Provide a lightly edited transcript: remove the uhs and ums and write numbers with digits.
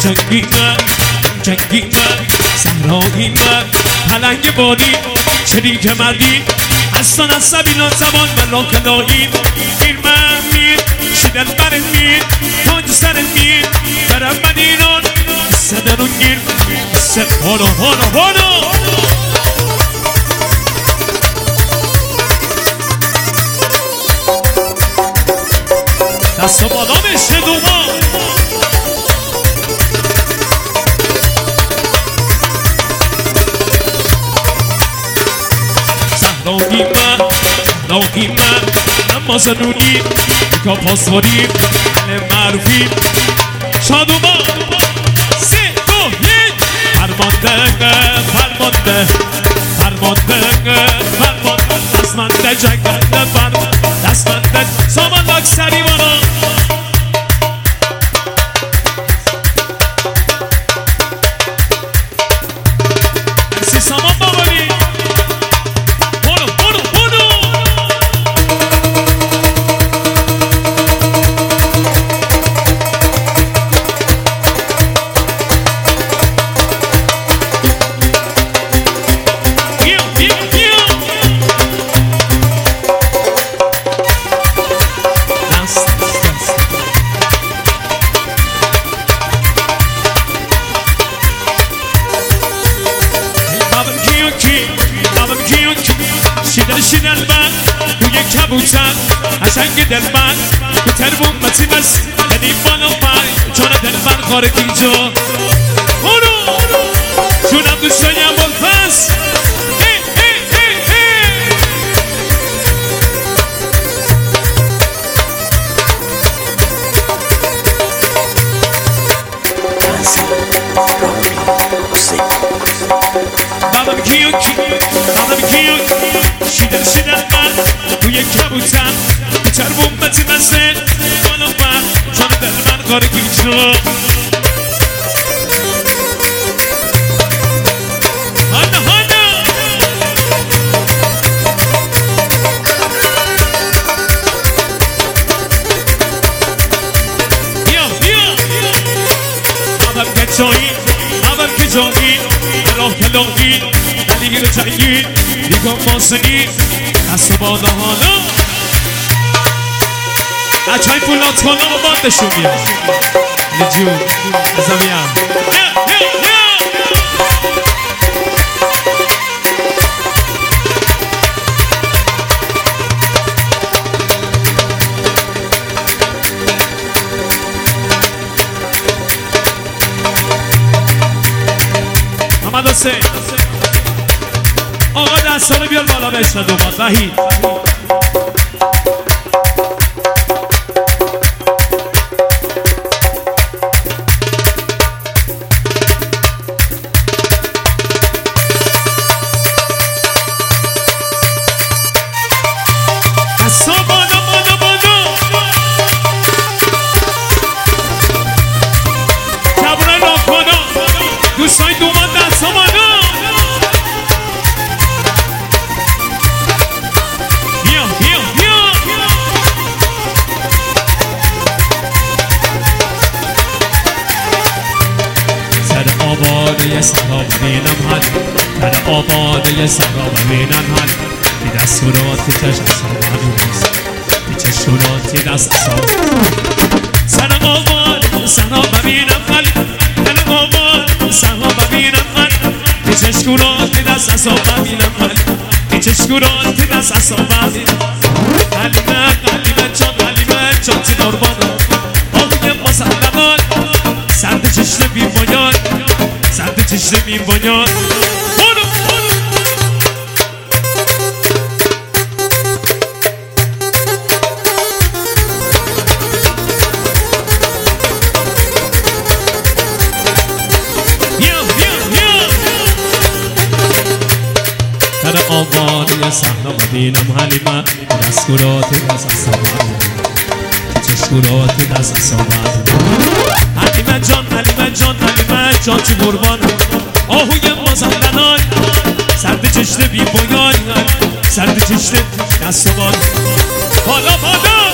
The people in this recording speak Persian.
جنگی من جنگی من صحرایی من پلنگ بادی شریک مردی هستان از سبیلان زبان من را کلایی این من میر شدن بر میر تاج سر میر برم من ایران صدر و گیر هانا هانا هانا دست و بالا بشه دوما صحرایی من صحرایی من اما زنونی که پاسواری معروفی شادوما سه دو یک فرمانده فرمانده فرمانده فرمانده دستمنده جنگنده فرمانده دستمنده سامان لاک سری بالا سی سامان بابایی برو برو برو شیدن من توی کبوتر قشنگ دل من تو تربون متینس یعنی بالا من چون دل من خاره کینجا برو چونم دوستایم بلفس بابم کیو شیدن من توی کبوتر تو چربون متینسه بالا من چون دل من خاره کینجا اول که جایی راه کلاهی دلیل جنگی دیگه فاسنی دست بالا حالا بچه های فولاد کنم و باندشون میاد نجون ازا میام محمد حسین آقا دستانو بیار بالا بشنه دوبار وحید دستا بالا بالا بالا کبرای راکانا دوستای دومان دستا بالا آباده سراب بینم حد در آباده سراب بینم حد بی دستوراتی تش اصاب نیست بی چشوراتی دست اصاب سرم آباده سراب بینم حد در آباده سراب بینم حد بی چشوراتی دست اصاب بینم حد بی چشوراتی دست اصاب بینم حلیمه جان تی نربانم آقای مسلمان سرد چشم بی بایان سرد چشم بی بایان در آوانی صحرا مدینم حلیمه دستگورات دست اصابم چشگورات دست اصابم حلیمه جان چی قربان آهوی مازندران سرد چشم بی بایان سرد چشم دست و بال بالا بالا